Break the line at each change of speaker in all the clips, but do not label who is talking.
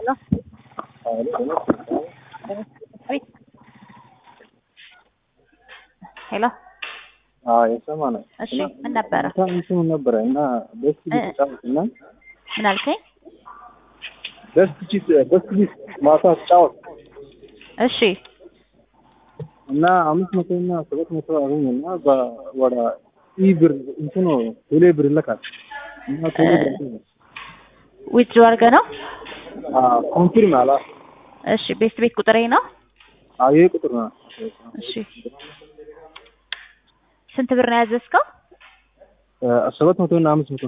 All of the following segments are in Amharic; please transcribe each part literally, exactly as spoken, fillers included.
Hello? Wait. Hello?
አዎ የሰማህ ነው።
እሺ ምን ነበረ?
እንትን ነበረ እና ደስ ቢል ጫወትና
ምን አልከኝ?
ደስ ቢል ደስ ቢል ማታ ጫወት
እሺ
እና አምስት መቶ እና ሰባት መቶ አገኘና ወደ ኢብር እንትኑ ቴሌ ብር ለካል እና ቴሌ ብር
ዊዝድሮ አድርገህ ነው?
አዎ ኮንፊርም አላ
እሺ ቤት ቤት ቁጥሬ ነው?
አዎ ይሄ ቁጥር ነው።
እሺ ስንት ብር ነው ያዘዝከው?
ሰባት መቶ እና አምስት መቶ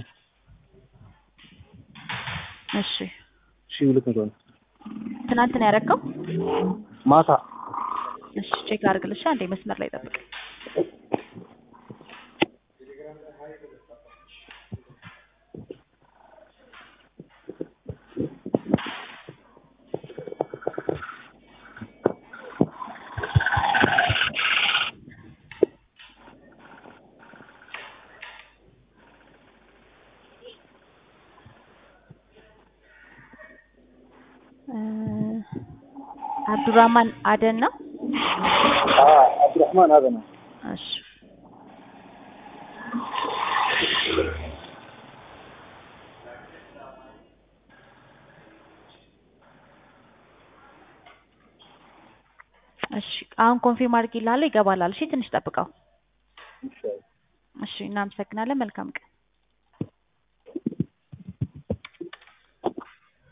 እሺ
ሺህ ሁለት መቶ ነው።
ትናንት ነው ያደረከው?
ማታ
እሺ ቼክ አድርግልሽ አንዴ መስመር ላይ ጠብቅ። አብዱራህማን አደን ነው?
አዎ አብዱራህማን አደን ነው።
እሺ እሺ አሁን ኮንፊርም አድርጊልሃለሁ ይገባላል። እሺ ትንሽ ጠብቀው። እሺ እናመሰግናለን። መልካም ቀን